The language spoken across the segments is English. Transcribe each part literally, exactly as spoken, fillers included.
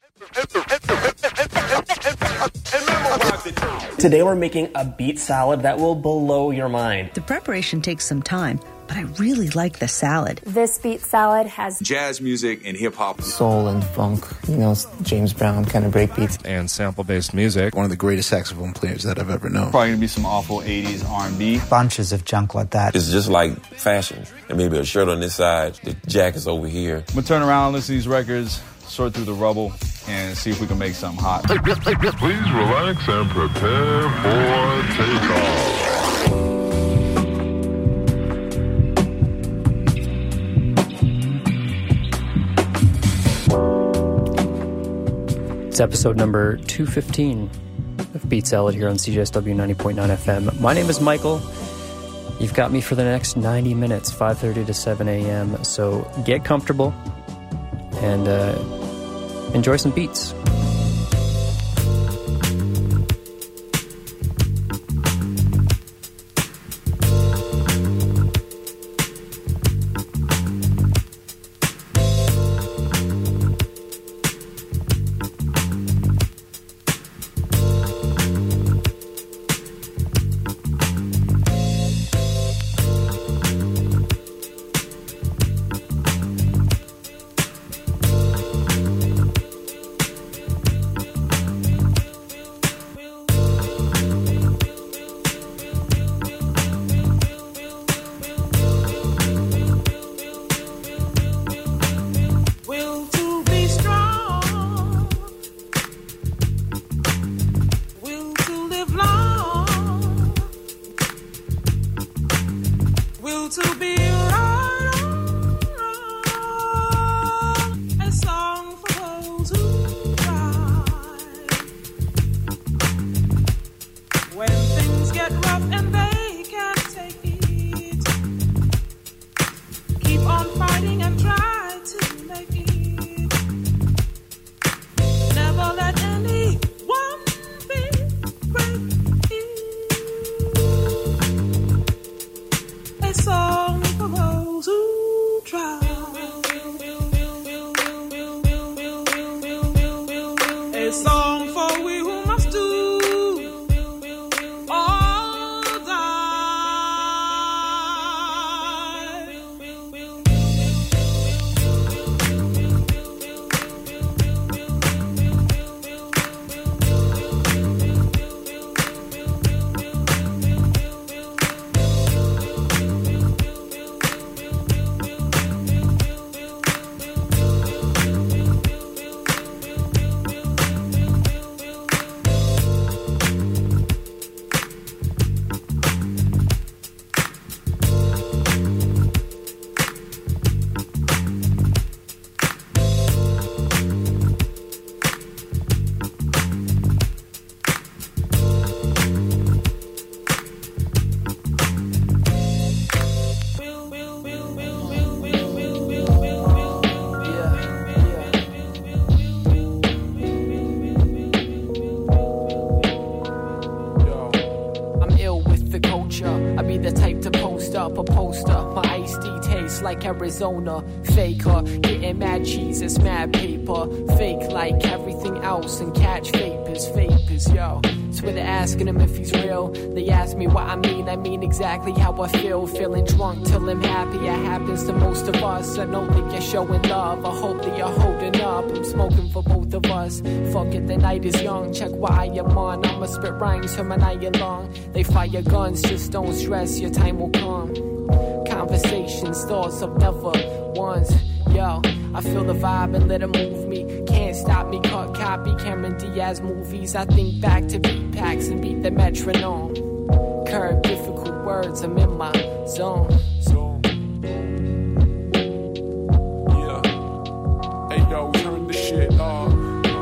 Today we're making a beet salad that will blow your mind. The preparation takes some time, but I really like the salad. This beet salad has jazz music and hip-hop. Soul and funk, you know, James Brown kind of break beats. And sample-based music. One of the greatest saxophone players that I've ever known. Probably gonna be some awful eighties R and B. Bunches of junk like that. It's just like fashion. And maybe a shirt on this side, the jacket's over here. I'm gonna turn around, listen to these records, sort through the rubble, and see if we can make something hot. Please relax and prepare for takeoff. It's episode number two fifteen of Beat Salad here on C J S W ninety point nine F M. My name is Michael. You've got me for the next ninety minutes, five thirty to seven a.m. So get comfortable and uh, enjoy some beats. Arizona, faker, getting mad cheeses, mad paper, fake like everything else and catch vapors, vapors, yo. Twitter asking him if he's real. They ask me what I mean, I mean exactly how I feel. Feeling drunk till I'm happy, it happens to most of us. I know that you're showing love, I hope that you're holding up. I'm smoking for both of us. Fuck it, the night is young, check what I am on. I'ma spit rhymes from an eye long. They fire guns, just don't stress, your time will come. Conversations, thoughts of never once. Yo, I feel the vibe and let it move me. Can't stop me, cut copy Cameron Diaz movies. I think back to beat packs and beat the metronome. Curb difficult words, I'm in my zone. Zone. Yeah. Hey yo, turn the shit up.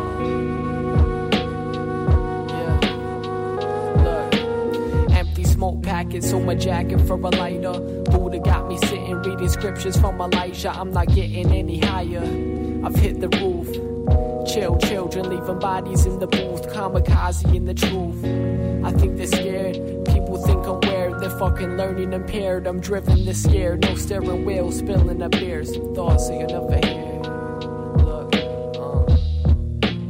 Smoke packets on my jacket for a lighter. Buddha got me sitting reading scriptures from Elijah. I'm not getting any higher. I've hit the roof. Chill children leaving bodies in the booth. Kamikaze in the truth. I think they're scared. People think I'm weird. They're fucking learning impaired. I'm driven, they're scared. No steering wheel, spilling the beers. Thoughts so you never hear. Look, uh.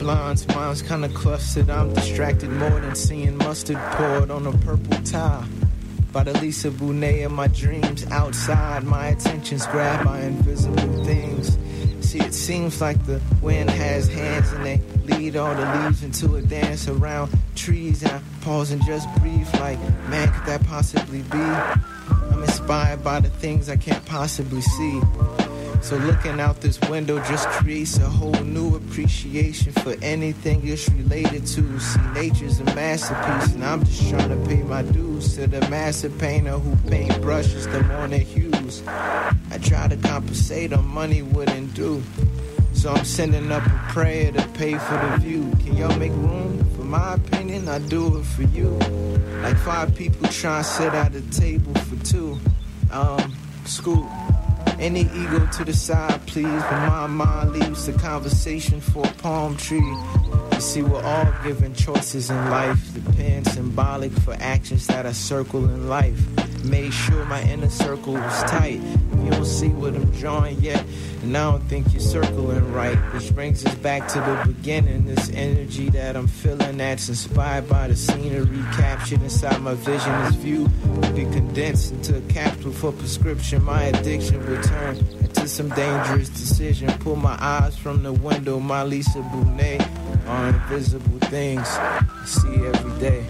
blondes, mine's kinda clustered. I'm distracted more than seeing mustard poured on a purple tile by the Lisa Bonet of my dreams. Outside, my attention's grabbed by invisible things. See, it seems like the wind has hands and they lead all the leaves into a dance around trees. And I pause and just breathe like, man, could that possibly be? I'm inspired by the things I can't possibly see. So looking out this window just creates a whole new appreciation for anything it's related to. See, nature's a masterpiece and I'm just trying to pay my dues to the master painter who paint brushes the morning hues. I try to compensate on money wouldn't do. So I'm sending up a prayer to pay for the view. Can y'all make room for my opinion? I do it for you. Like five people trying to sit at a table for two. Um, scoop. Any ego to the side, please. When my mind leaves the conversation for a palm tree. You see, we're all given choices in life. The pen symbolic for actions that I circle in life. Made sure my inner circle was tight. You don't see what I'm drawing yet, and I don't think you're circling right. Which brings us back to the beginning. This energy that I'm feeling that's inspired by the scenery captured inside my vision. This view will be condensed into a capsule for prescription. My addiction will turn into some dangerous decision. Pull my eyes from the window. My Lisa Bonet on invisible things I see every day.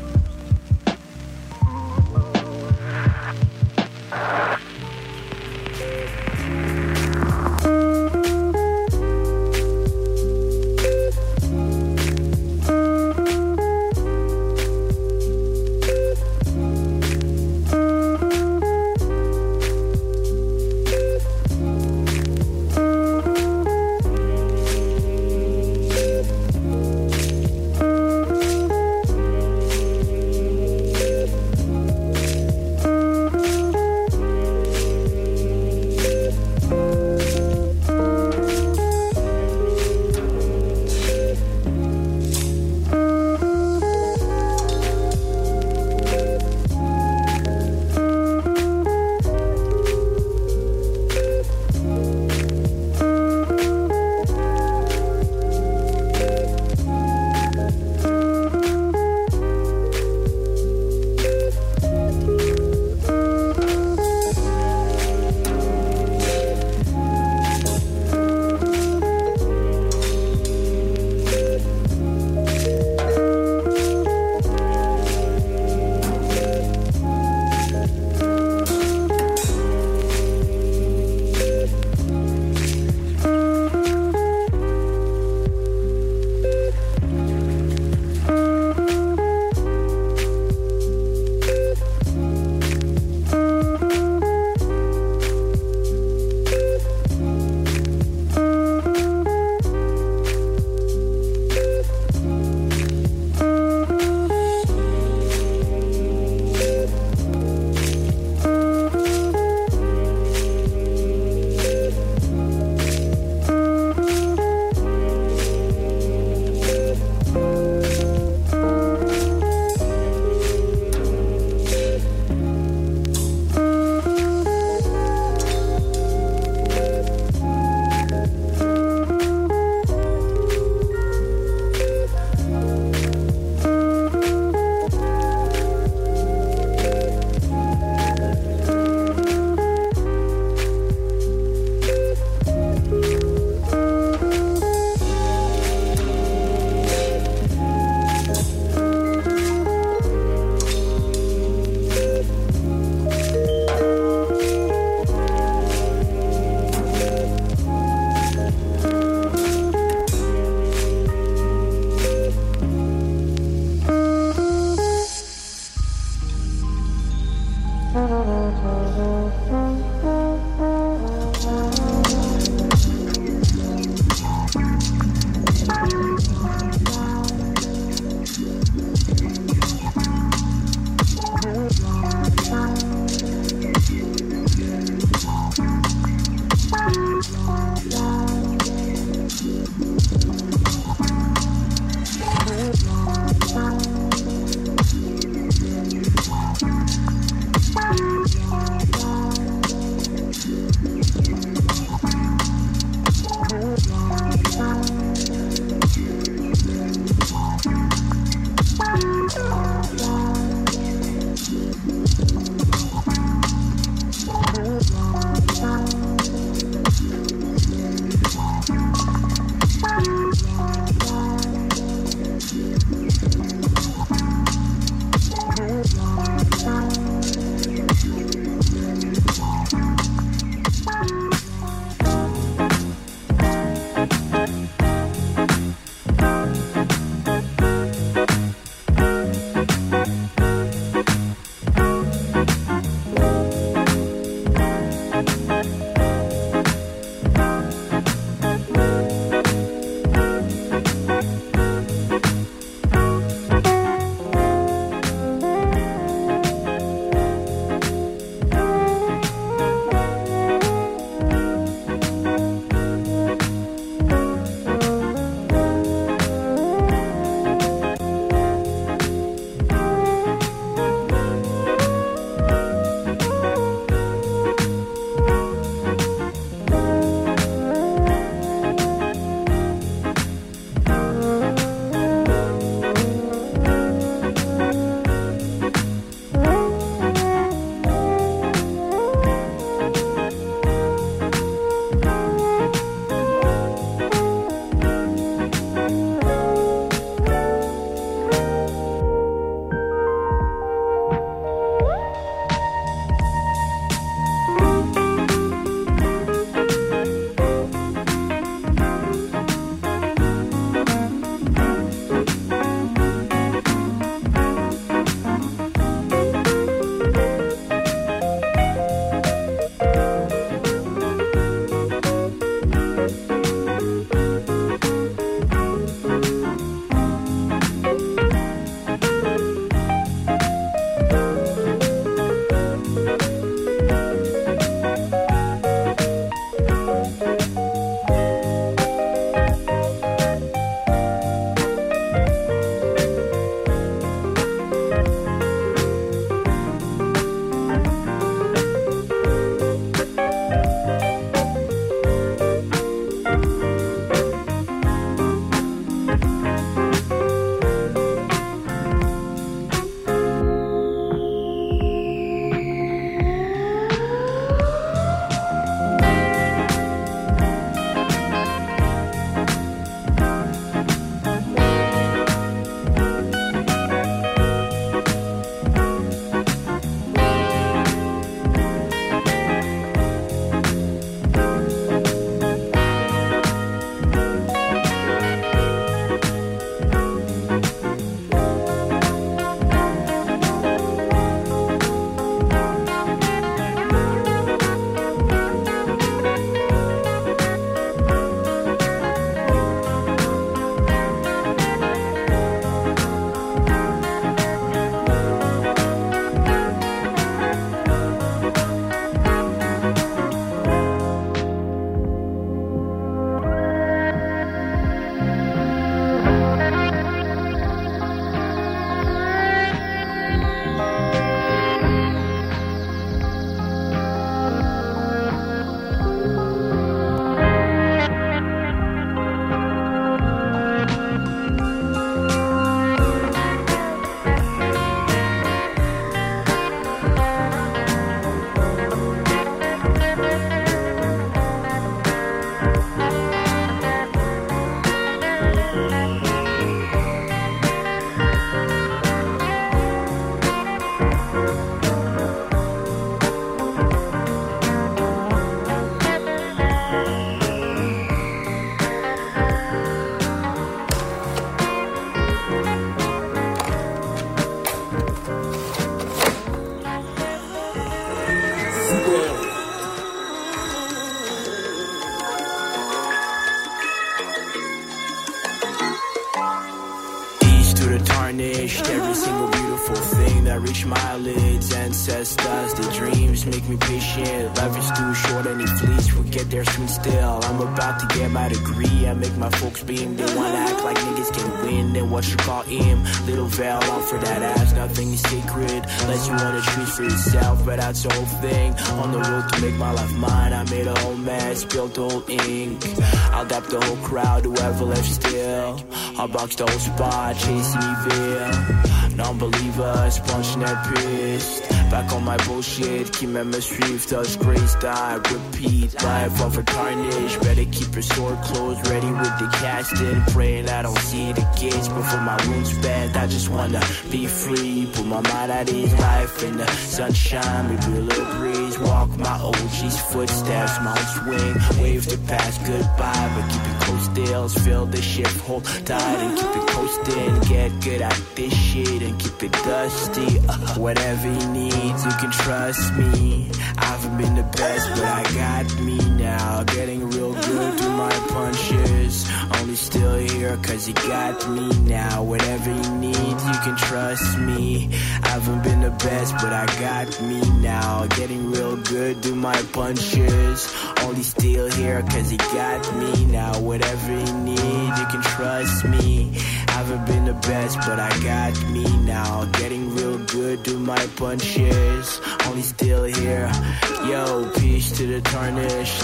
I reach my lids. Ancestors, their dreams make me patient. Life is too short and it fleets, we'll get there soon still. I'm about to get my degree, I make my folks beam. They wanna act like niggas can win, then what you call him? Little veil on for that ass, nothing is sacred unless you wanna choose for yourself, but that's the whole thing. On the road to make my life mine, I made a whole mess, built the whole ink. I'll dap the whole crowd, whoever left still. I'll box the whole spot, chasing evil. Non-believers, punching that pissed. Back on my bullshit, keep my mischief, touch grace, die, repeat. Life of a tarnish, better keep your sword closed, ready with the casting. Praying I don't see the gates before my wounds bend. I just wanna be free, put my mind at ease. Life in the sunshine, maybe a little breeze. Walk my O G's footsteps, mount swing, wave to pass goodbye, but keep it close still. Feel the shift, hold tight and keep it coasting. Get good at this shit and keep it dusty. Uh, whatever you need, you can trust me. I haven't been the best, but I got me now. Getting real good through my punches. Only still here cause you got me now. Whatever you need, you can trust me. I haven't been the best, but I got me now. Getting real good through my punches. Only still here cause you got me now. Whatever you need, you can trust me. I haven't been the best, but I got me now. Getting real good through my punches. Only still here. Yo, peace to the tarnished.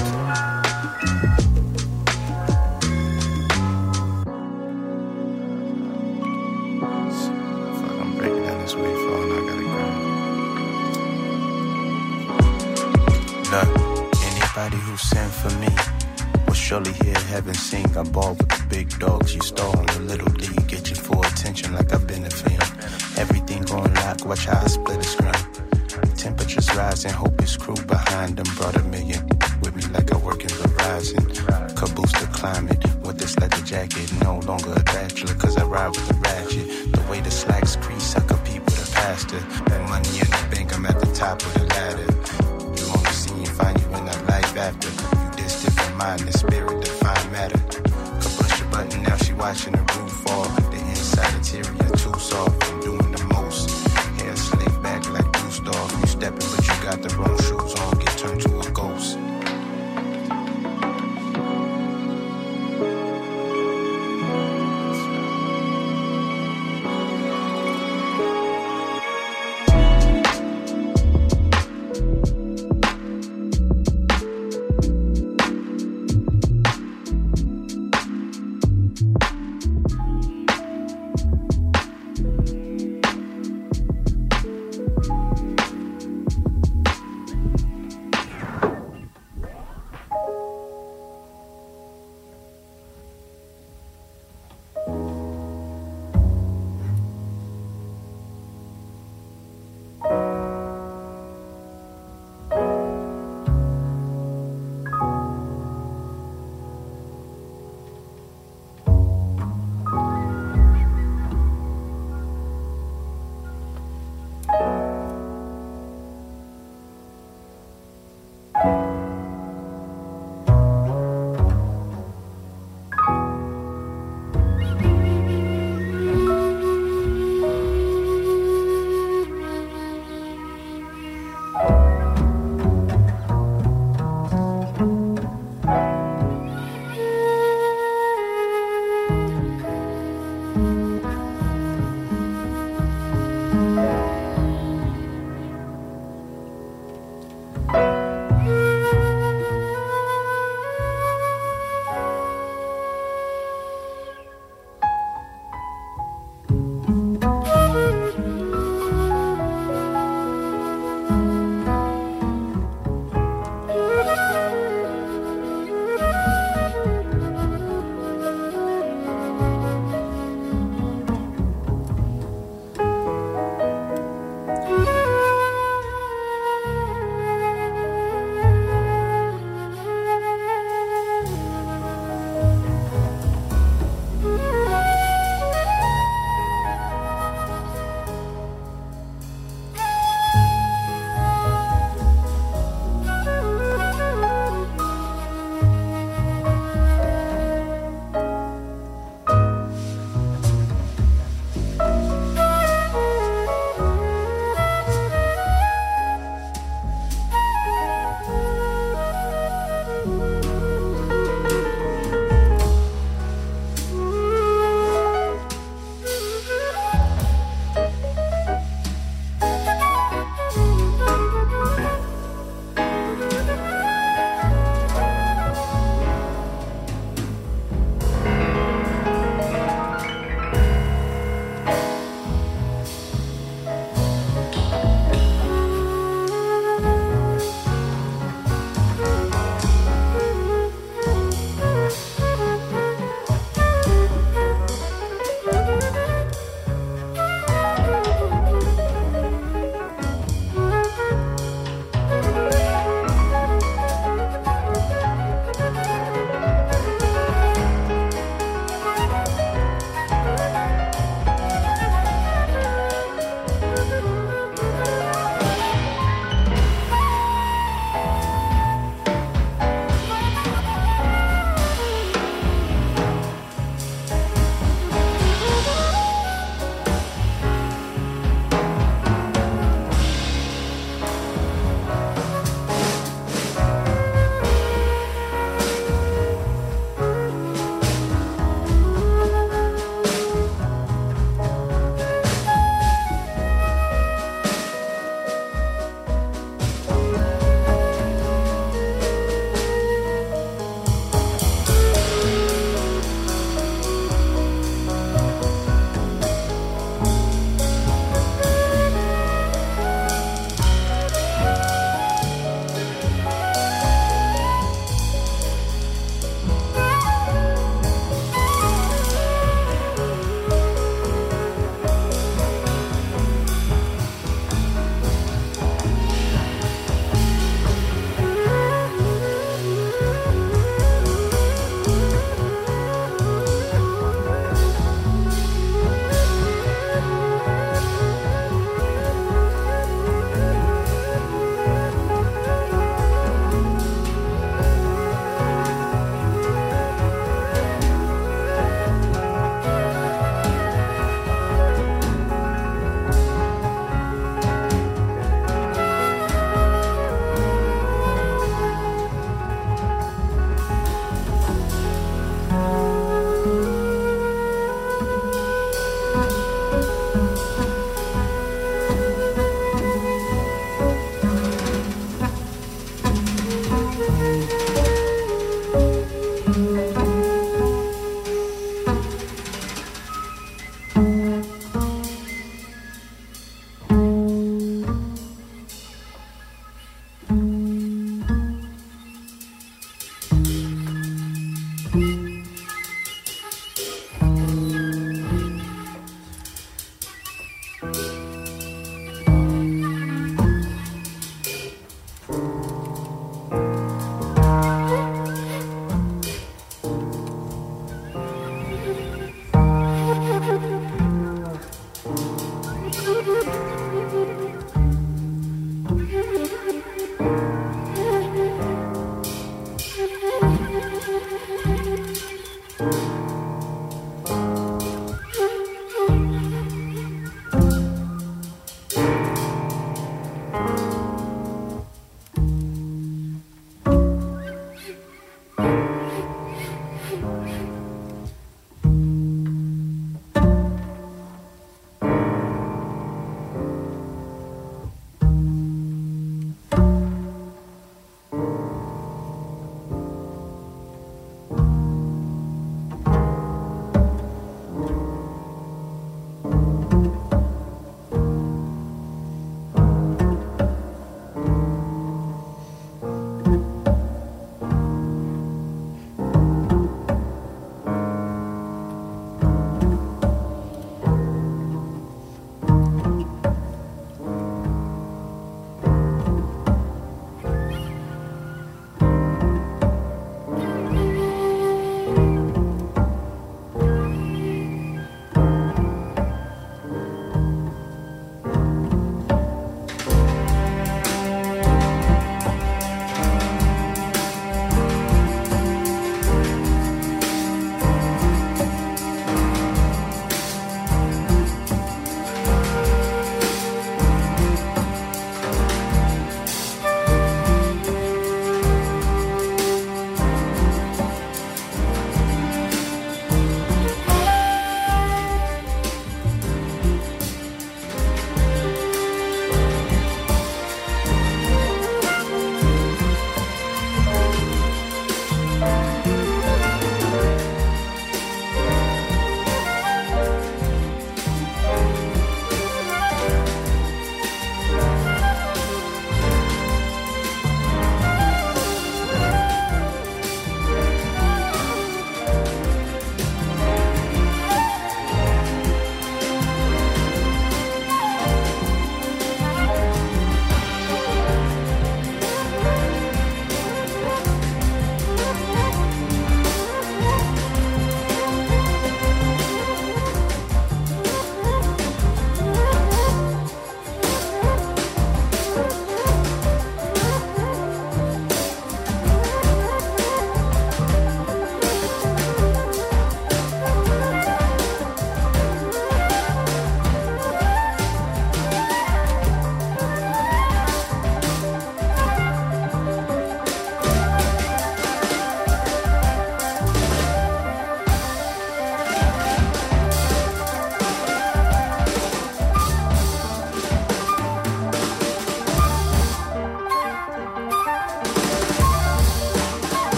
Fuck, I'm breaking down this way for all I gotta grind. Look, anybody who sent for me will surely hear heaven sing. I ball with the big dogs, you stall in the little league. Get you full attention like I've been a film. Everything going lock, watch how I split a scrum. Temperatures rising, hope his crew behind them. Brought a million with me like I work in Verizon. Caboose the climate with this leather jacket. No longer a bachelor cause I ride with the ratchet. The way the slacks crease, I compete with a pastor. That money in the bank, I'm at the top of the ladder. You only see you, find you in that life after. You this different mind, the spirit, define matter. Could push a button, now she watching the roof fall. The inside interior too soft, I'm doing the most. Hair slick back like Gustav. You stepping but you got the wrong shoes on, get turned to a ghost.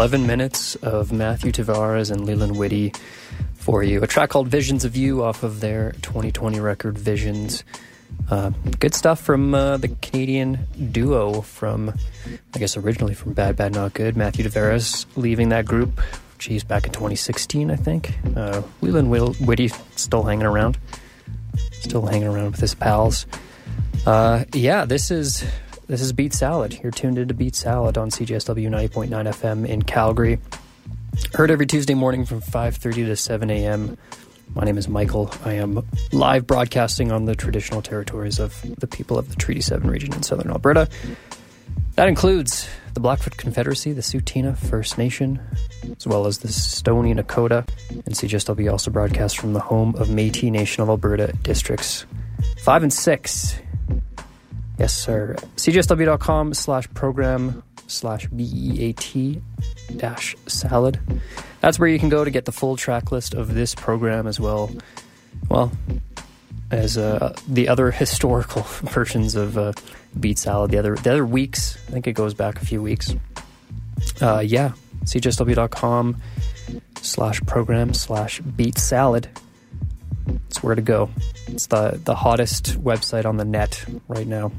eleven minutes of Matthew Tavares and Leland Whitty for you. A track called Visions of You off of their twenty twenty record Visions. Uh, good stuff from uh, the Canadian duo from, I guess originally from Bad Bad Not Good. Matthew Tavares leaving that group, geez, back in twenty sixteen, I think. Uh, Leland Whitty still hanging around. Still hanging around with his pals. Uh, yeah, this is... This is Beat Salad. You're tuned into Beat Salad on C J S W ninety point nine F M in Calgary. Heard every Tuesday morning from five thirty to seven a.m. My name is Michael. I am live broadcasting on the traditional territories of the people of the Treaty seven region in southern Alberta. That includes the Blackfoot Confederacy, the Tsuut'ina First Nation, as well as the Stoney Nakoda. And C J S W also broadcasts from the home of Métis Nation of Alberta Districts five and six. Yes, sir. cjsw.com slash program slash B-E-A-T dash salad. That's where you can go to get the full track list of this program as well. Well, as uh, the other historical versions of uh, Beat Salad, the other, the other weeks. I think it goes back a few weeks. Uh, yeah, cjsw.com slash program slash beat salad. It's where to go. It's the, the hottest website on the net right now.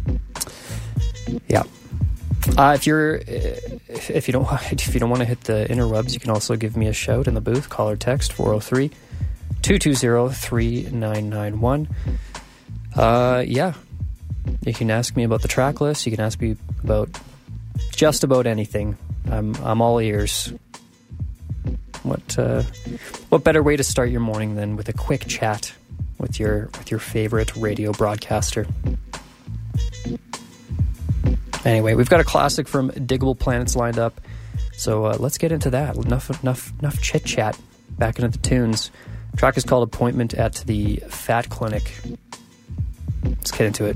Yeah. Uh, if you're if, if you don't if you don't want to hit the interwebs, you can also give me a shout in the booth. Call or text four oh three, two two zero, three nine nine one. Uh, yeah. You can ask me about the track list. You can ask me about just about anything. I'm I'm all ears. What uh, what better way to start your morning than with a quick chat with your with your favorite radio broadcaster? Anyway, we've got a classic from Diggable Planets lined up, so uh, let's get into that. Enough enough enough chit chat. Back into the tunes. The track is called Appointment at the Fat Clinic. Let's get into it.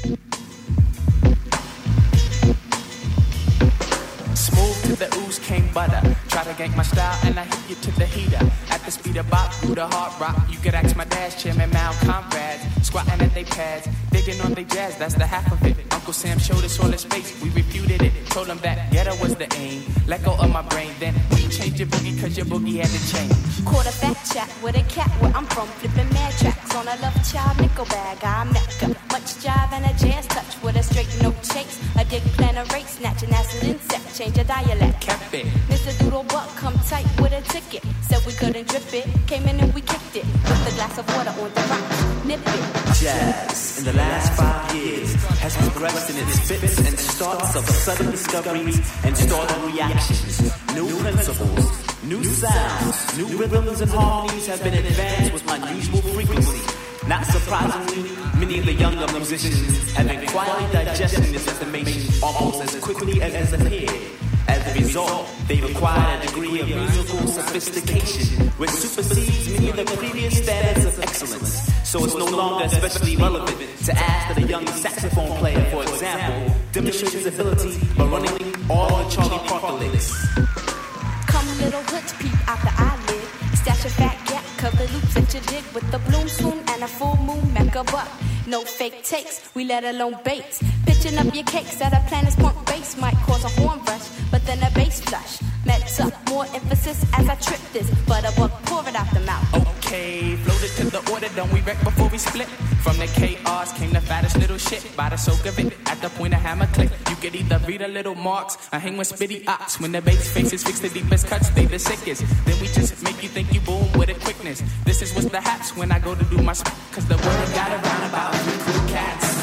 Smooth to the ooze came butter. Try to gank my style and I hit you to the heater. At the speed of bop, through the hard rock. You could ask my dad's chairman, Mal comrades. Squatting at they pads, digging on they jazz, that's the half of it. Uncle Sam showed us all his space, we refuted it. Told him that ghetto was the aim. Let go of my brain, then we changed your boogie cause your boogie had to change. Caught a fat chat with a cat where I'm from. Flipping mad tracks on a love child nickel bag. I'm Mecca, much jive and a jazz touch with a straight no chase. A dig plan a race, snatching acid insect, change a dialect. Kept it. Mister Doodle Buck come tight with a ticket. Said we couldn't drip it, came in and we kicked it. With a glass of water on the rocks, nip it. Jazz, in the last five years, has progressed in its fits and starts of sudden discoveries and startling reactions. New principles, new sounds, new rhythms and harmonies have been advanced with unusual frequency. Not surprisingly, many of the younger musicians have been quietly digesting this information almost as quickly as it has appeared. As a result, they've acquired a degree of musical sophistication which supersedes many of the previous standards of excellence. So it's no longer especially relevant to ask that a young saxophone player, for example, demonstrate his ability by running all the Charlie Parker licks. Come little hood peep out the eyelid. Stash a fat gap, cover loops that you dig with the bloom swoon and a full moon mecca buck. No fake takes, we let alone baits. Pitching up your cakes at a planet's pump base might cause a horn rush, but then a bass flush. Met up, more emphasis as I trip this. Butter buck, pour it out the mouth. Okay, floated to the order, don't we wreck before we split? From the K Rs came the fattest little shit. By the soak of it, at the point of hammer click. You could either read a little marks, I hang with spitty ox. When the bass faces fix the deepest cuts, they the sickest. Then we just make you think you boom with a quickness. This is what's the haps when I go to do my sp- cause the word got around about three cool cats.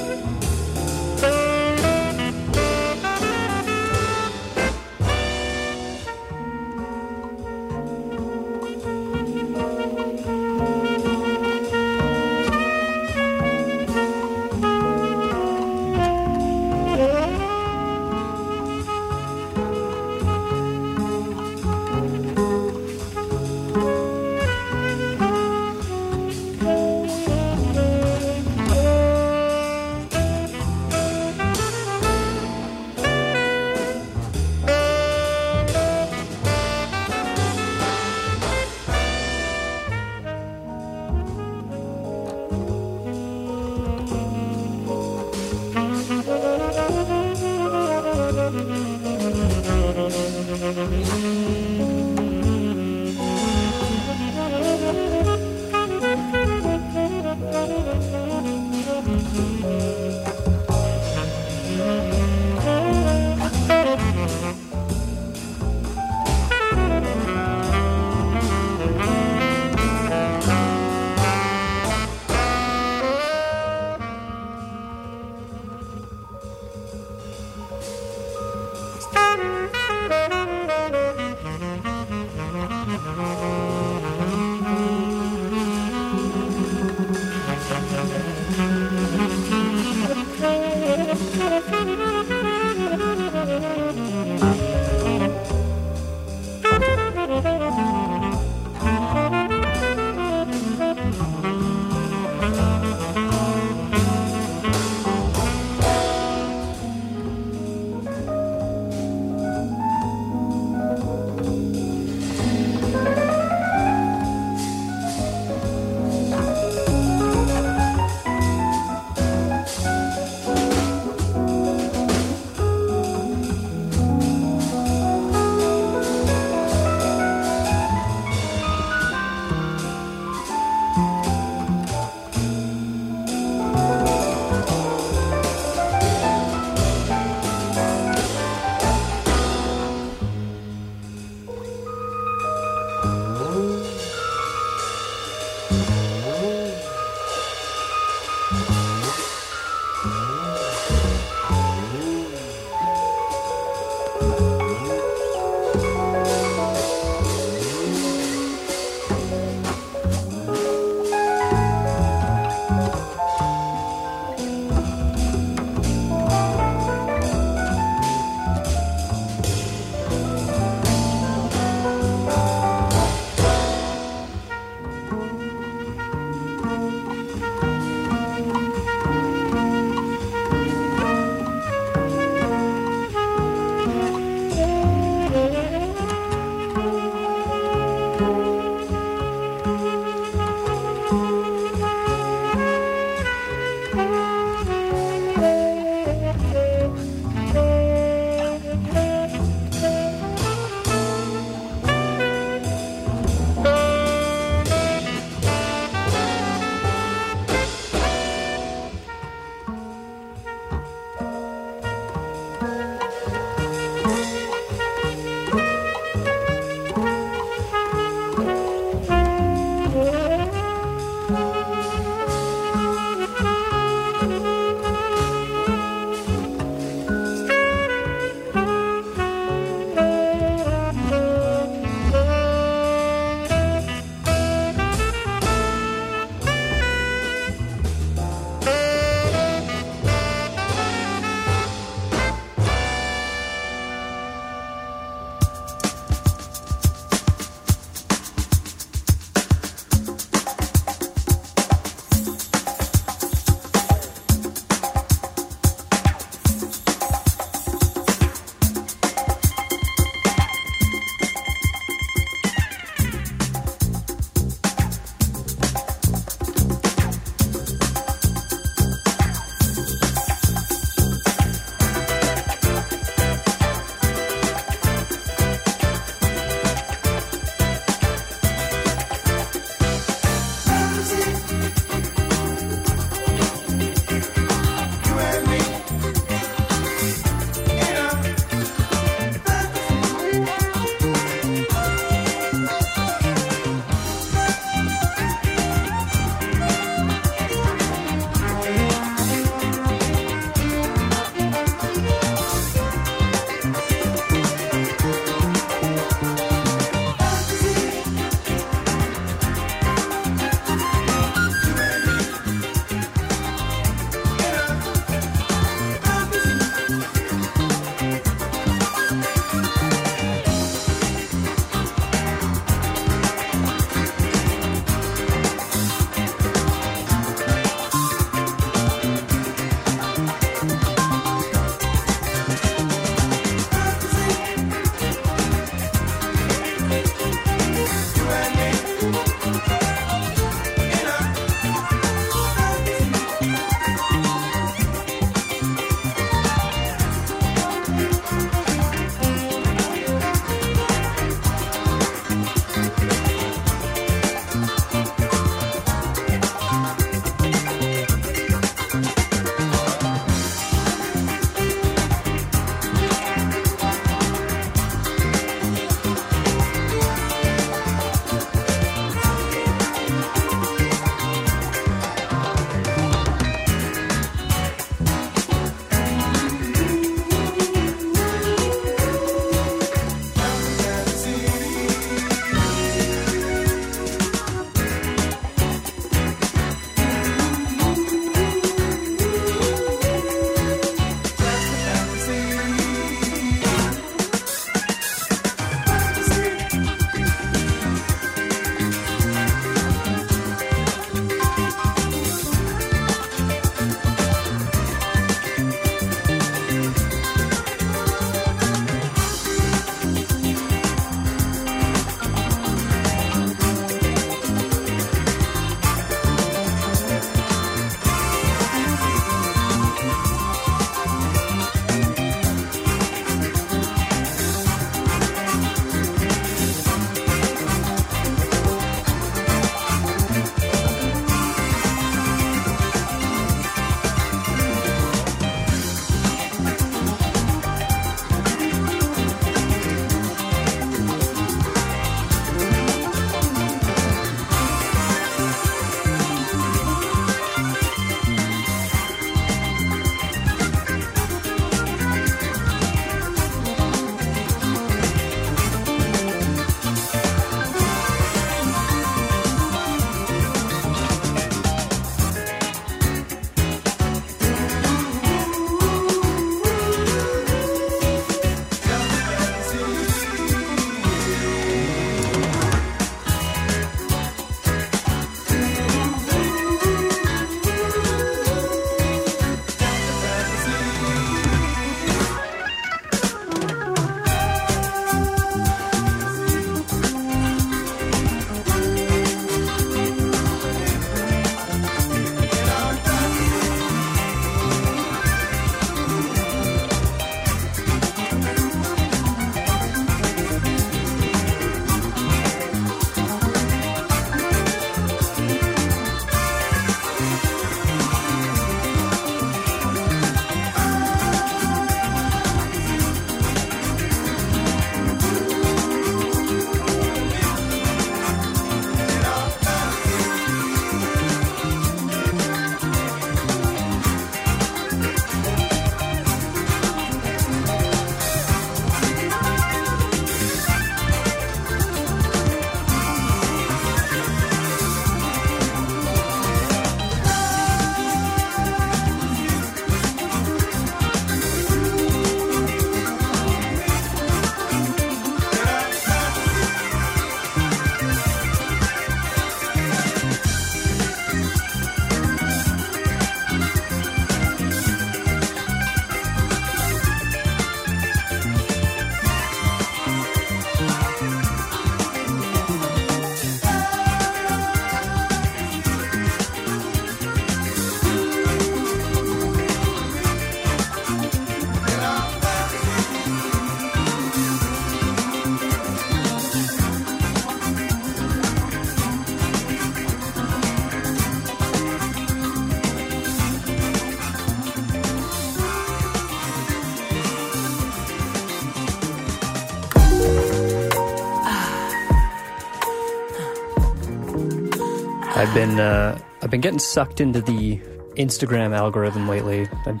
I've been uh, I've been getting sucked into the Instagram algorithm lately. I,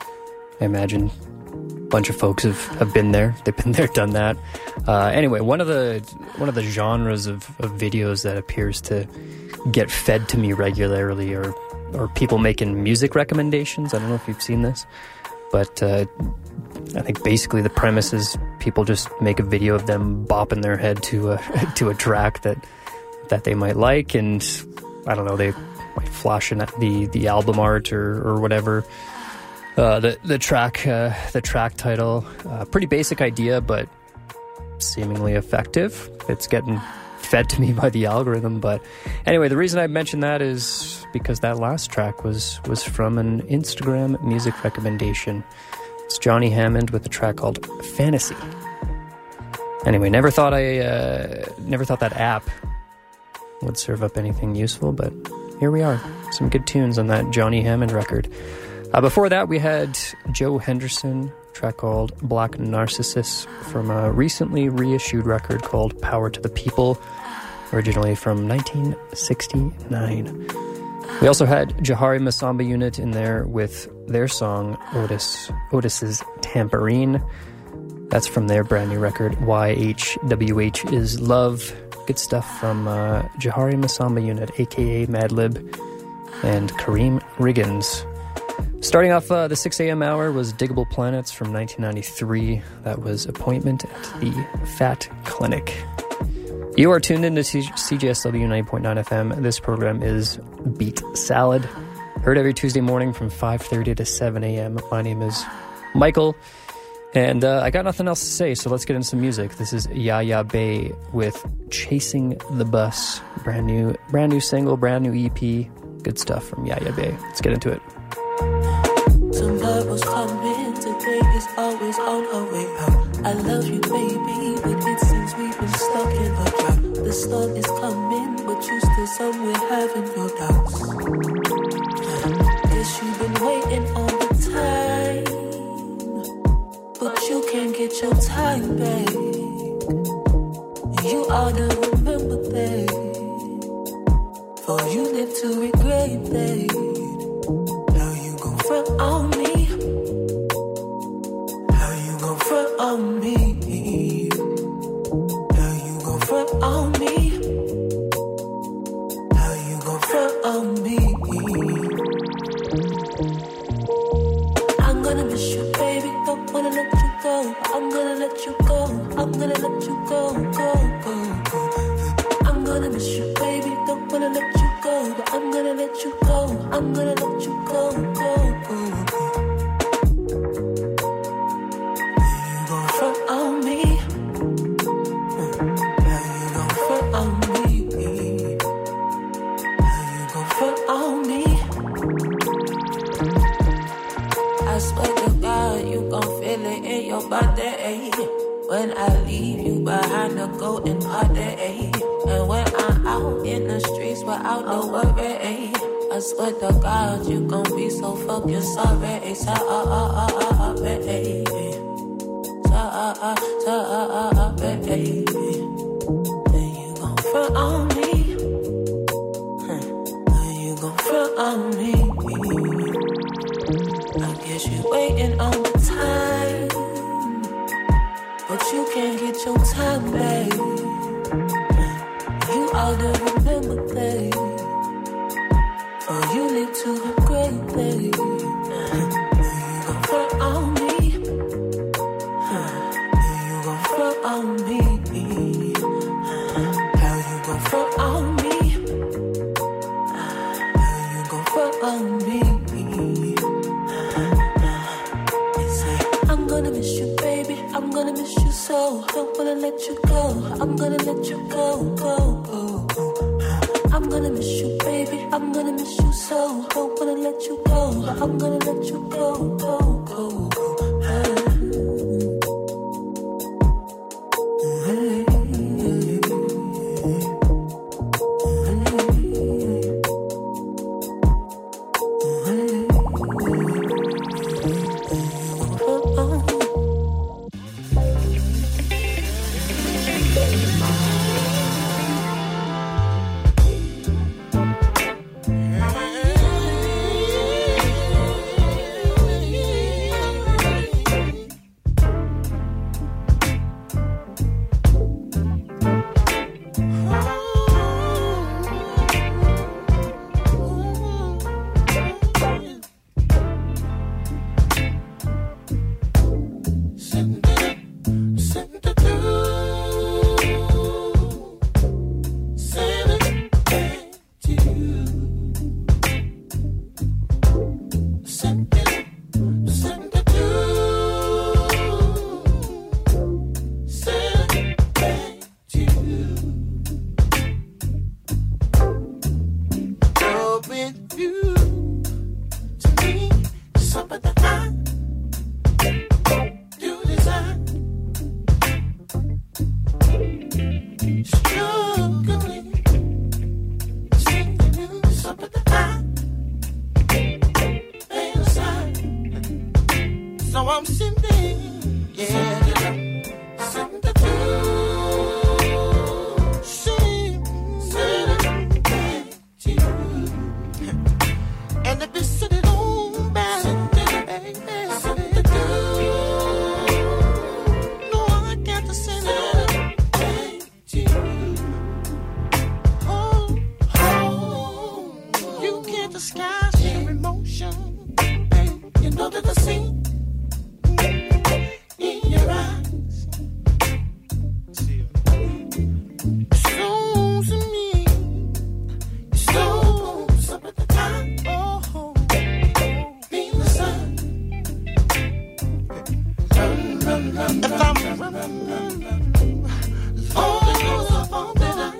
I imagine a bunch of folks have, have been there. They've been there, done that. Uh, anyway, one of the one of the genres of, of videos that appears to get fed to me regularly are, are people making music recommendations. I don't know if you've seen this, but uh, I think basically the premise is people just make a video of them bopping their head to a to a track that that they might like, and I don't know, they might flash in the the album art or or whatever. Uh, the the track uh, the track title, uh, pretty basic idea, but seemingly effective. It's getting fed to me by the algorithm. But anyway, the reason I mentioned that is because that last track was was from an Instagram music recommendation. It's Johnny Hammond with a track called Fantasy. Anyway, never thought I uh, never thought that app would serve up anything useful, but here we are. Some good tunes on that Johnny Hammond record. Uh, before that, we had Joe Henderson, a track called Black Narcissus from a recently reissued record called Power to the People, originally from nineteen sixty-nine. We also had Jahari Masamba Unit in there with their song Otis, Otis's Tambourine. That's from their brand new record, Y H W H is Love. Good stuff from uh, Jahari Masamba Unit, aka Madlib, and Kareem Riggins. Starting off uh, the six a.m. hour was Diggable Planets from nineteen ninety-three. That was Appointment at the Fat Clinic. You are tuned into C J S W ninety point nine F M. This program is Beat Salad. Heard every Tuesday morning from five thirty to seven a.m. My name is Michael. And uh, I got nothing else to say, so let's get into some music. This is Yaya Bay with Chasing the Bus. Brand new, brand new single, brand new E P. Good stuff from Yaya Bay. Let's get into it. Some love was coming, today is always on our way out. I love you, baby, but it seems we've been stuck in a drought. The storm is coming, but you still somewhere having your doubts. Guess you've been waiting all the time, but you can't get your time back. You ought to remember that, for you live to regret that. How you gon' front on me? How you gon' front on me? How you gon' front on me? How you gon' front on me? I'm gonna miss you, baby, don't wanna let you go. I'm gonna let you go, I'm gonna let you go, go, go, go. I'm gonna miss you, baby, don't wanna let you go, but I'm gonna let you go, I'm gonna let you go, go, go, go. You gon' front on me? How you gon' front on me? How you gon' front on me? I swear to God, you gon' feel it in your body when I leave you behind to go and party. And when I'm out in the streets without no worry, I swear to God, you gon' be so fucking sorry. Sorry, sorry, then you gon' front on me. Then you gon' front on me. I guess you waiting on the time, but you can't get your time back. You ought to remember that, for you live to regret that. You gon' front on me. You gon' front on me. How you gon' front on me? How you gon' front on me? I'm gonna miss you, baby, I'm gonna miss you so. Don't wanna let you go, I'm gonna let you go, go, go, go. I'm gonna miss you, baby, I'm gonna miss you so. Don't wanna let you go, I'm gonna let you go, go, go, go. you to me, something that I do desire. Struggling, seeing you, something that I made aside. So I'm sitting, yeah, something to do. And if it's sitting on back, baby, something to do. No, I got to send it to you. Oh, oh, you can't disguise your emotion, baby. You know that I see in your eyes. Shows me, shows something that I. If I'm running, all the girls are all that I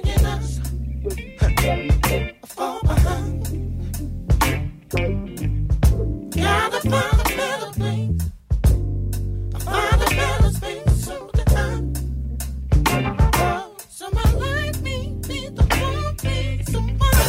get us fall behind. Gotta find a better place. I find a better space so that I, oh, somebody like me need the one thing, somebody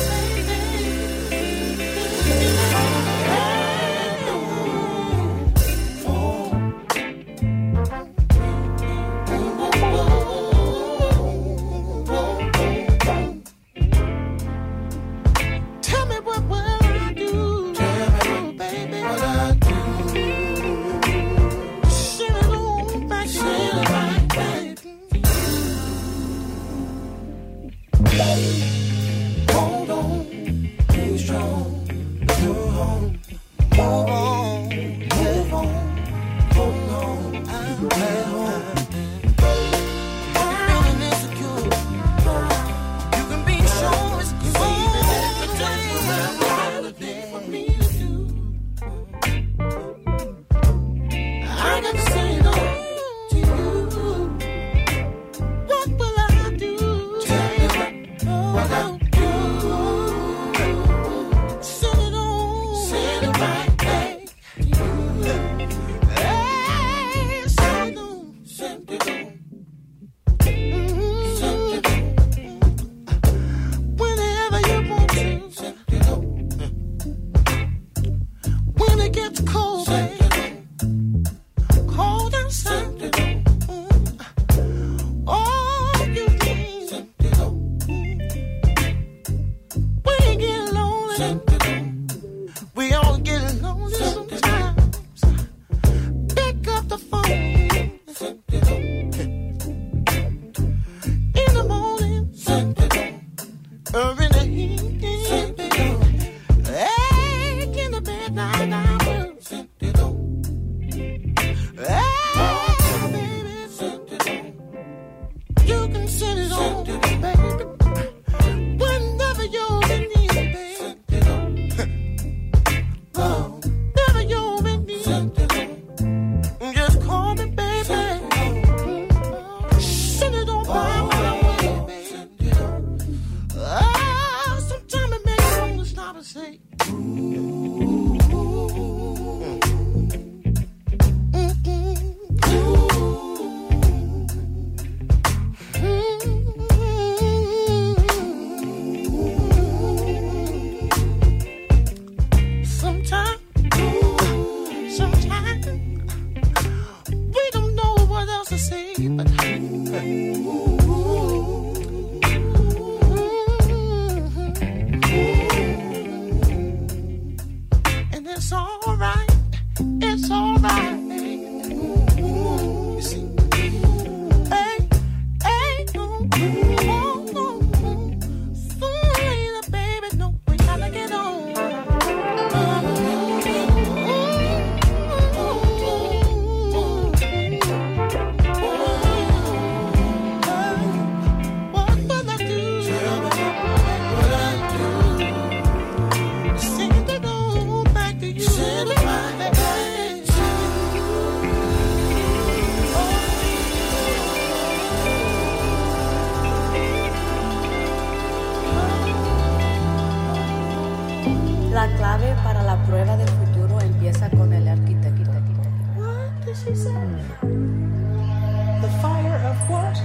hold on, be strong, move on, move on, move on, hold on, I'm at home. I'm feeling insecure. You can be sure it's cool. But that's what I'm ready for me to do. I got to say no to you. What will I do? Tell me what. What I'll do, send it on, send it right back to you. Hey, send it on, send it on, mm-hmm. Send it on. Whenever you want to, send it on. When it gets cold, baby, cold outside, send it on. All you need, send it on. Get lonely. We all get lonely sometimes. Pick up the phone in the morning or in the evening. Hey, in the midnight hour. Hey, baby, you can send it on, baby. Whenever you're in need. Just call me, baby. Send it on by my way, baby. Ah, sometimes it makes me want to stop and say, ooh. Sometimes, sometimes we don't know what else to say, but La clave para la prueba del futuro empieza con el arquitecto. What did she say? The fire of what?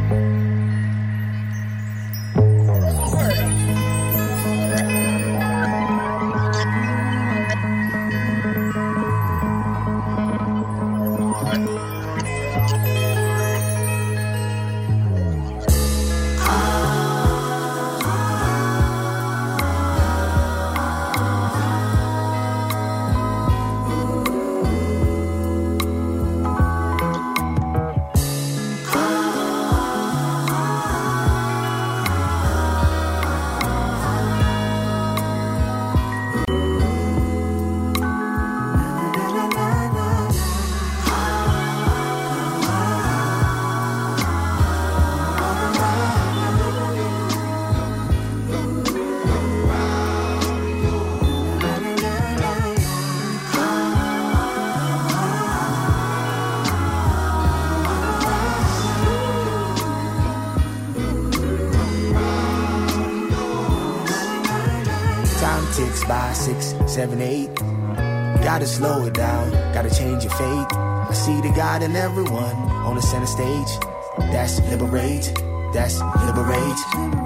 Five, six, seven, eight. Gotta slow it down, gotta change your fate. I see the God in everyone on the center stage. That's liberate, that's liberate.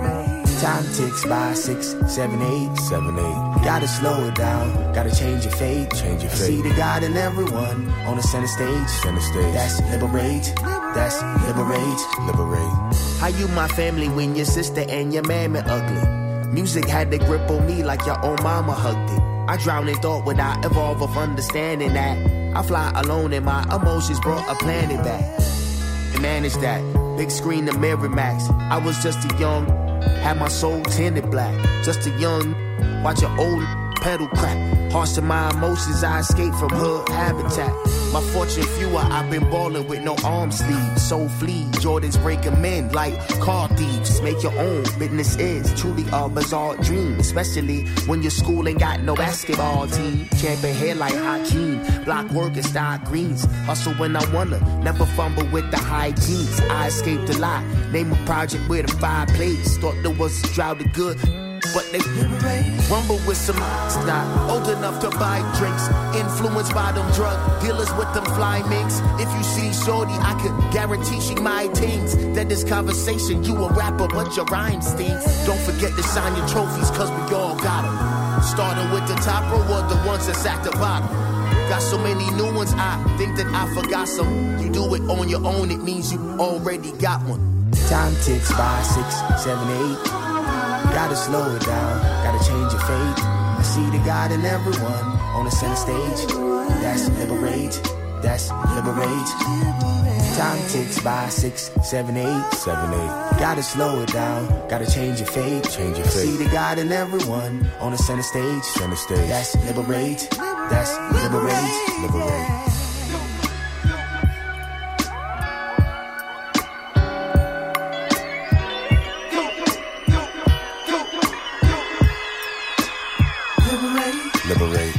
Time ticks by six, seven, eight, seven, eight. Gotta slow it down, gotta change your fate. Change your fate. I see the God in everyone on the center stage. Center stage. That's liberate, that's liberate, liberate. How you my family when your sister and your mammy ugly? Music had the grip on me like your own mama hugged it. I drown in thought without evolve of understanding that I fly alone and my emotions brought a planet back. And manage that, big screen to Mirror Max. I was just a young, had my soul tinted black. Just a young, watch an old pedal crack. Harsh to my emotions, I escaped from hood habitat. My fortune fewer, I've been ballin' with no arm sleeve. So flee, Jordans break 'em in like car thieves. Make your own, business is truly a bizarre dream. Especially when your school ain't got no basketball team. Champion hair like Hakeem, block work and style greens. Hustle when I wanna, never fumble with the high jeans. I escaped a lot, name a project with a fireplace. Thought there was a drought of good, but they rumble with some not old enough to buy drinks. Influenced by them drug dealers with them fly minks. If you see shorty, I could guarantee she my teens. That this conversation, you a rapper, but your rhyme stinks. Don't forget to sign your trophies, cause we all got them. Starting with the top row or the ones that's at the bottom. Got so many new ones, I think that I forgot some. You do it on your own, it means you already got one. Time ticks by six, seven, eight. Gotta slow it down, gotta change your fate. I see the God in everyone on the center stage. That's liberate, that's liberate. Time ticks by six, seven, eight, seven, eight. Gotta slow it down, gotta change your fate. Change your fate. I see the God in everyone on the center stage. Center stage. That's liberate, that's liberate, liberate. Liberate.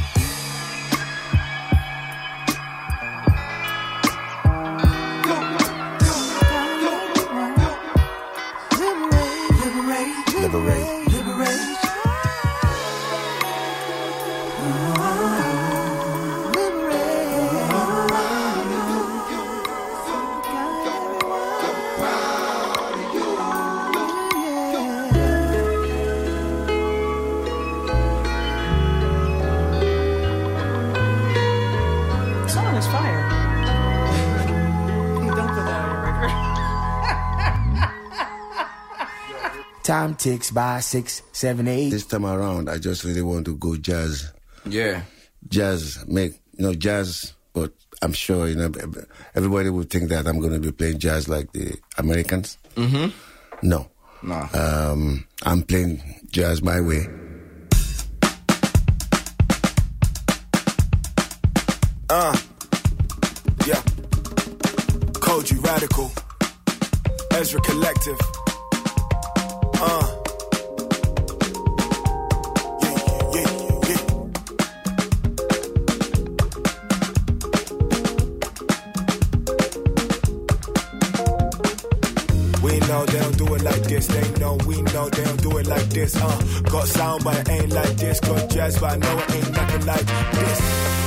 Liberate. Liberate. Time ticks by six, seven, eight. This time around, I just really want to go jazz. Yeah. Jazz, make, you know, jazz, but I'm sure, you know, everybody would think that I'm going to be playing jazz like the Americans. Mm-hmm. No. No. Um, I'm playing jazz my way. Uh, yeah. Koji Radical. Ezra Collective. Uh. Yeah, yeah, yeah, yeah. We know they don't do it like this. They know we know they don't do it like this. Uh, got sound but it ain't like this. Got jazz. jazz, but I know it ain't nothing like this.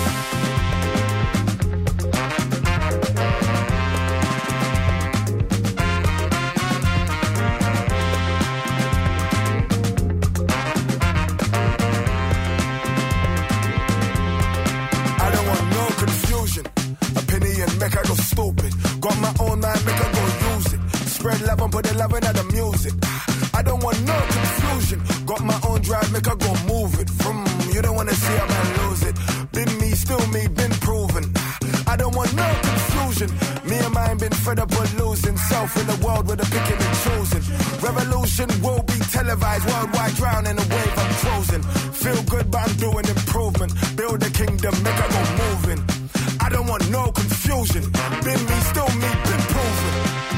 Got my own mind, make I go use it. Spread love and put the love into the music. I don't want no confusion. Got my own drive, make I go move it. From you don't wanna see a man lose it. Been me, still me, been proven. I don't want no confusion. Me and mine been fed up with losing. Self in the world with the picking and choosing. Revolution will be televised. Worldwide drown in a wave I'm frozen. Feel good, but I'm doing improvement. Build a kingdom, make I go moving. I don't want no confusion. Been me, still me, been proven.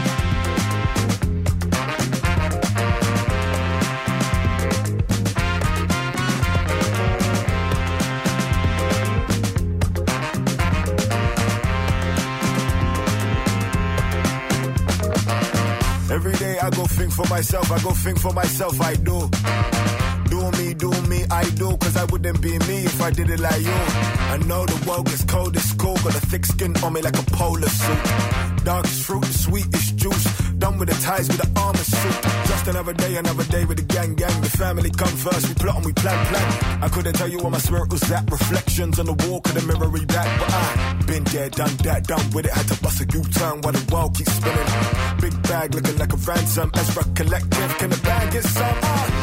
Every day I go think for myself, I go think for myself, I do. Do me, do me, I do, cause I wouldn't be me if I did it like you. I know the world gets cold, it's cool, got a thick skin on me like a polar suit. Darkest fruit, sweetest juice, done with the ties with the armor suit. Just another day, another day with the gang, gang. The family come first, we plot and we plan, plan. I couldn't tell you where my spirit was at. Reflections on the wall, couldn't mirror me back. But I been there, done that, done with it. Had to bust a U-turn while the world keeps spinning. Big bag looking like a ransom. Ezra Collective, can the bag get some? Uh,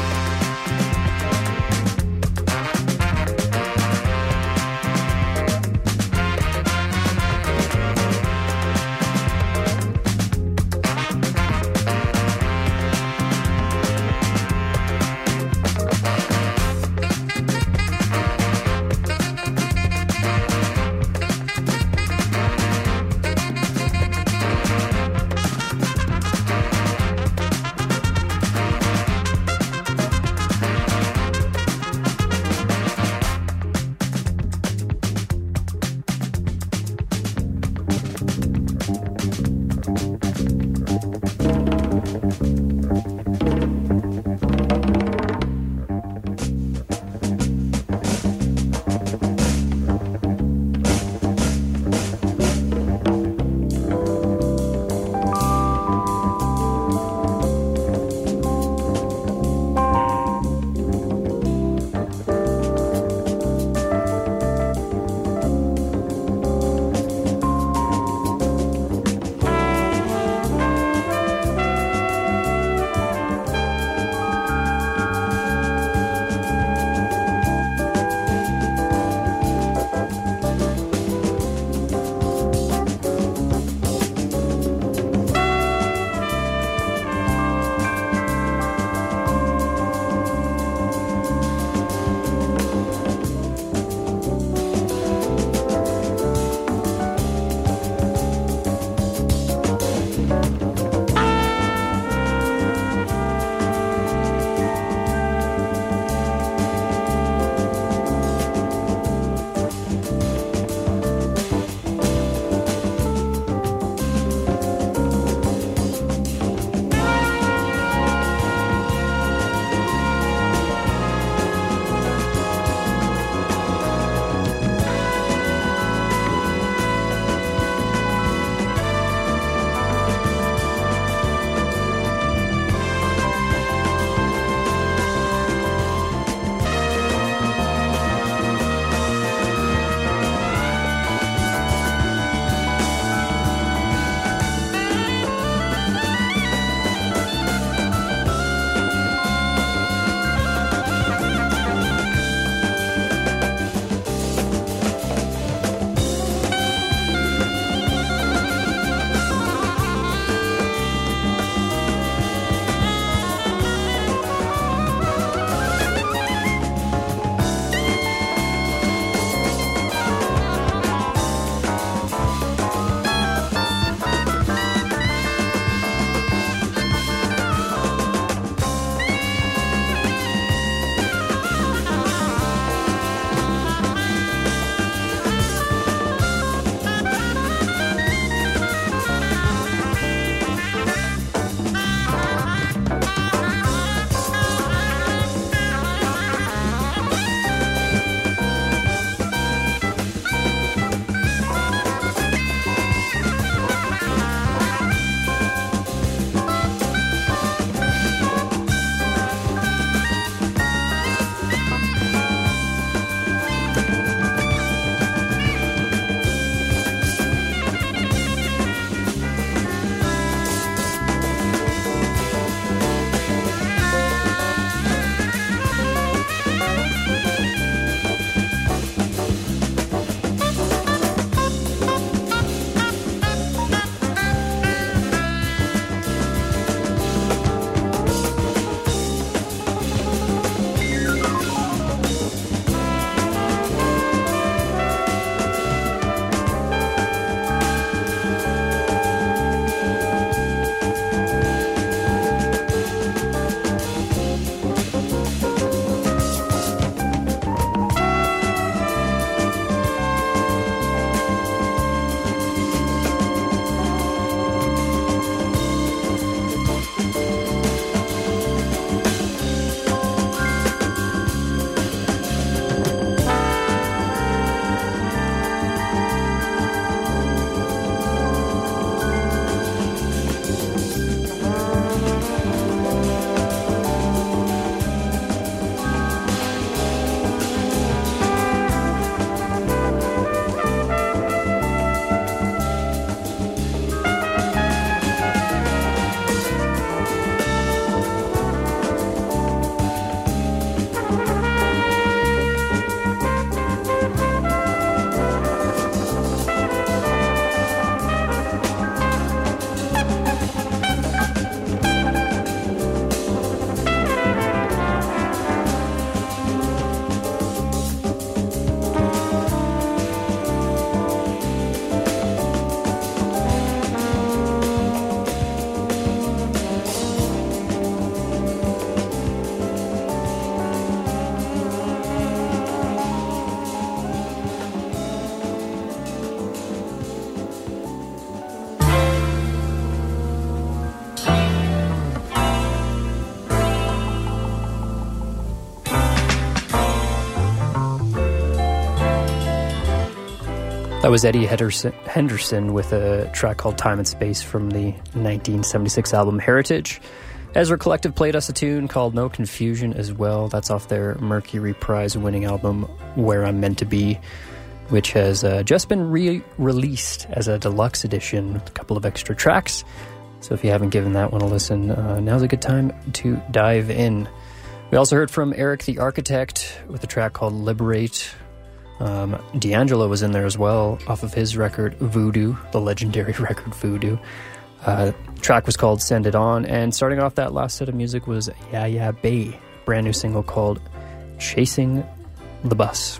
That was Eddie Henderson, Henderson with a track called Time and Space from the nineteen seventy-six album Heritage. Ezra Collective played us a tune called No Confusion as well. That's off their Mercury Prize winning album Where I'm Meant to Be, which has uh, just been re-released as a deluxe edition with a couple of extra tracks. So if you haven't given that one a listen, uh, now's a good time to dive in. We also heard from Eric the Architect with a track called Liberate. Um, D'Angelo was in there as well off of his record Voodoo, the legendary record Voodoo. Uh, the track was called Send It On, and starting off that last set of music was Yeah Yeah Bay, brand new single called Chasing the Bus.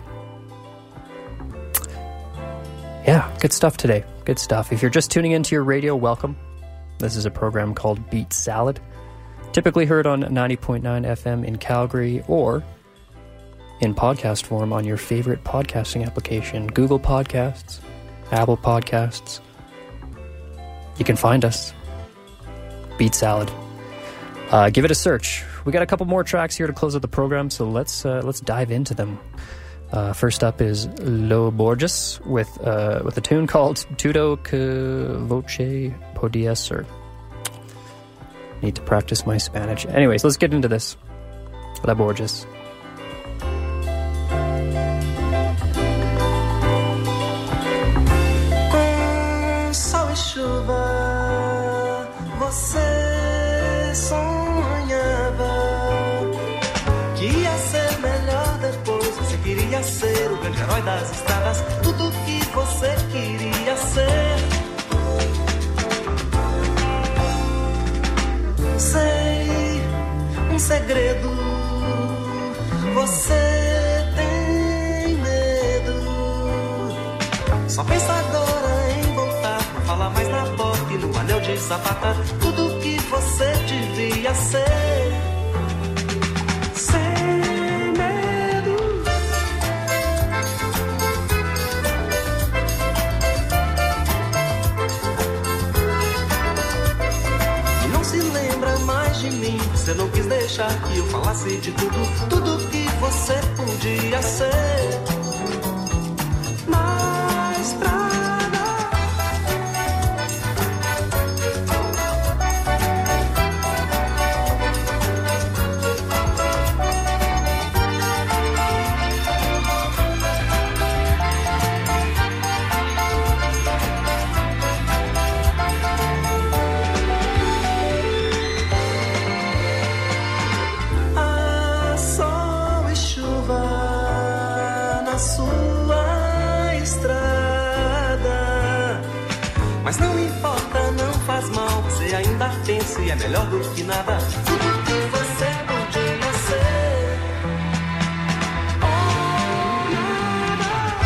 Yeah, good stuff today. Good stuff. If you're just tuning into your radio, welcome. This is a program called Beat Salad, typically heard on ninety point nine F M in Calgary or in podcast form on your favorite podcasting application, Google Podcasts, Apple Podcasts. You can find us. Beat Salad. Uh, give it a search. We got a couple more tracks here to close out the program, so let's uh, let's dive into them. Uh, first up is Lo Borges with uh, with a tune called Tudo que voce podia ser. Need to practice my Spanish. Anyways, let's get into this. La Borges. Chuva, você sonhava que ia ser melhor depois. Você queria ser o grande herói das estradas, tudo que você queria ser. Sei um segredo, você tem medo, só pensa agora em voltar. Fala mais na boca e no anel de sapata, tudo que você devia ser. Sem medo. E não se lembra mais de mim, você não quis deixar que eu falasse de tudo, tudo que você podia ser. Mas pra mas não importa, não faz mal. Você ainda pensa e é melhor do que nada. Tudo que você podia ser. Oh, nada.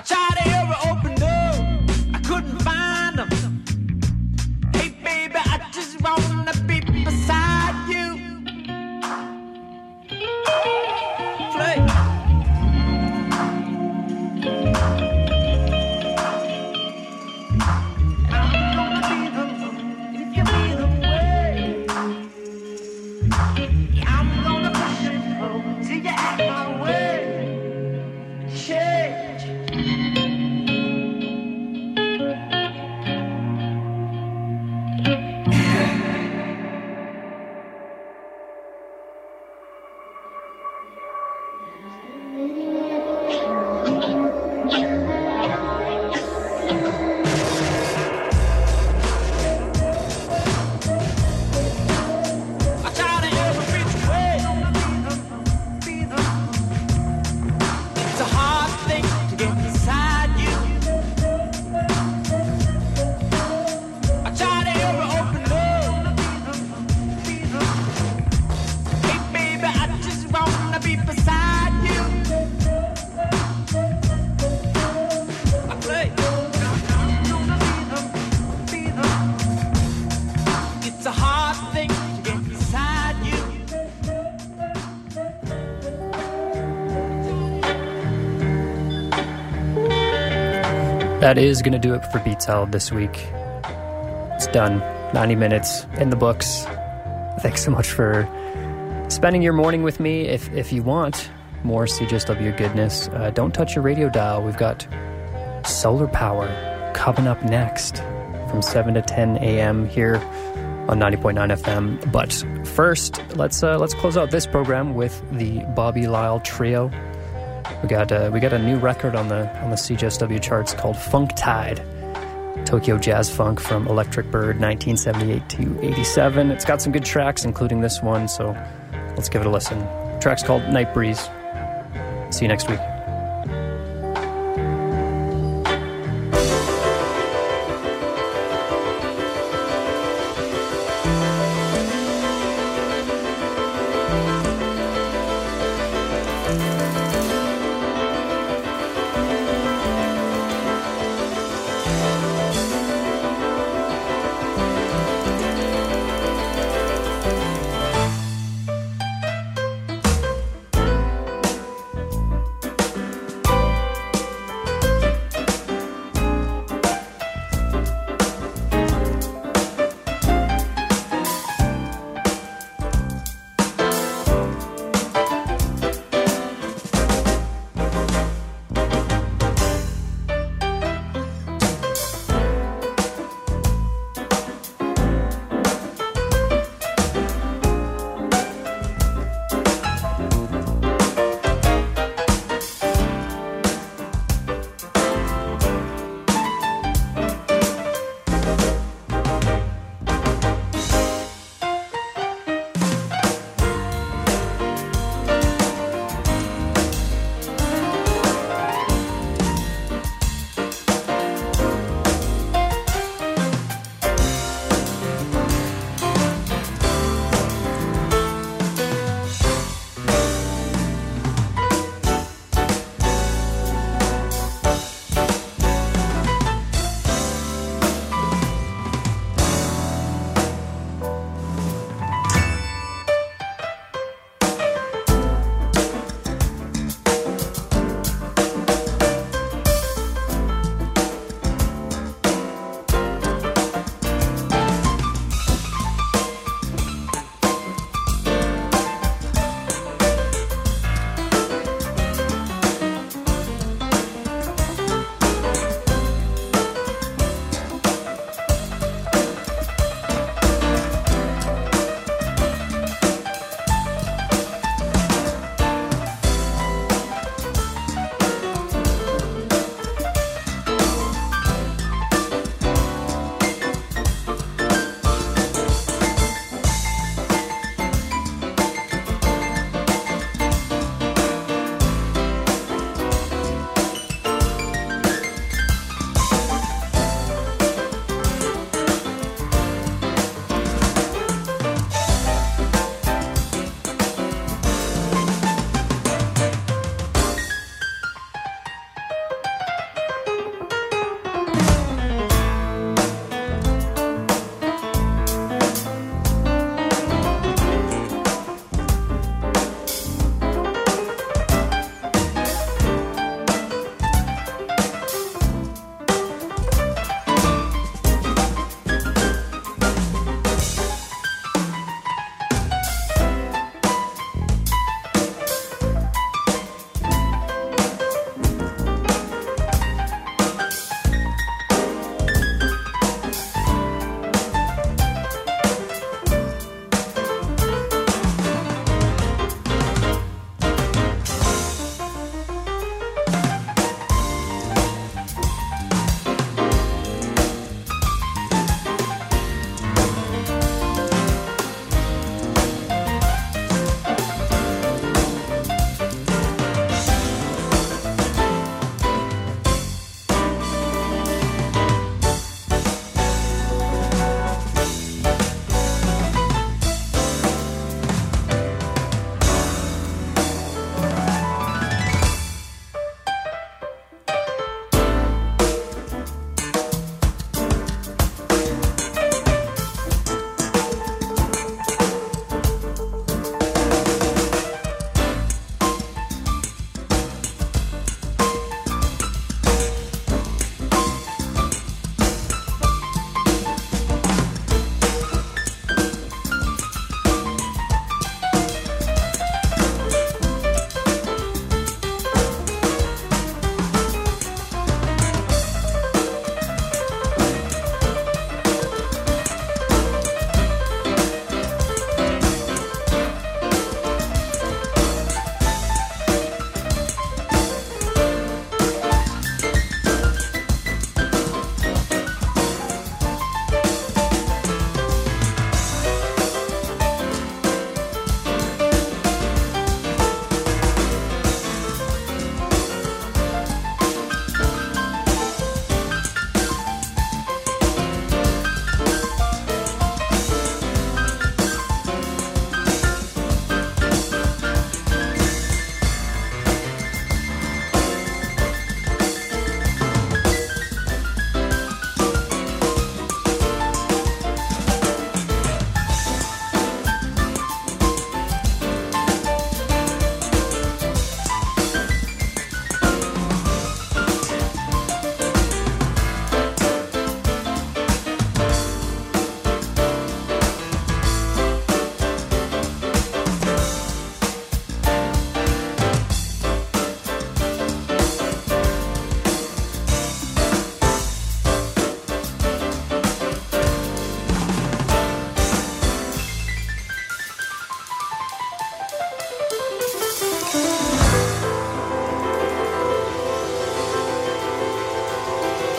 tried every open door, I couldn't find them. Hey baby, I just wanna be beside you. Play. I'm gonna be the one if you be the way. I'm gonna push and pull till you act my way. Change. I try to every which way. It's a hard thing to get beside you. I try to every open door. Hey baby, I just wanna be beside you. I play. It's a hard thing to get beside you. That is going to do it for Beat Salad this week. It's done. ninety minutes in the books. Thanks so much for spending your morning with me. If if you want more C J S W goodness, uh, don't touch your radio dial. We've got Solar Power coming up next from seven to ten a.m. here on ninety point nine F M. But first, let's uh, let's close out this program with the Bobby Lyle Trio. We got uh, we got a new record on the on the C J S W charts called Funk Tide, Tokyo Jazz Funk from Electric Bird nineteen seventy-eight to eighty-seven. It's got some good tracks, including this one, so let's give it a listen. The track's called Night Breeze. See you next week.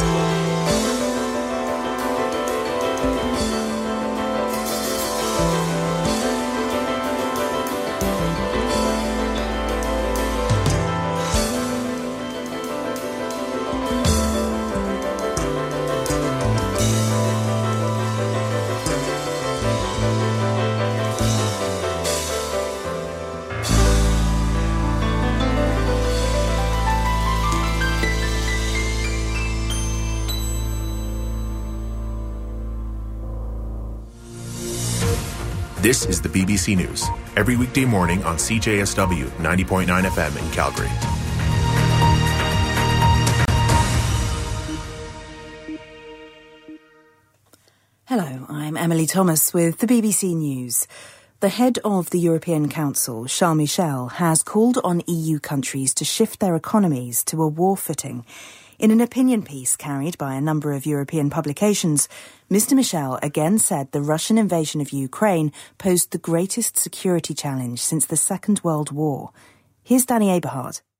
This is the B B C News, every weekday morning on C J S W ninety point nine F M in Calgary. Hello, I'm Emily Thomas with the B B C News. The head of the European Council, Charles Michel, has called on E U countries to shift their economies to a war footing. In an opinion piece carried by a number of European publications, Mister Michel again said the Russian invasion of Ukraine posed the greatest security challenge since the Second World War. Here's Danny Aberhard.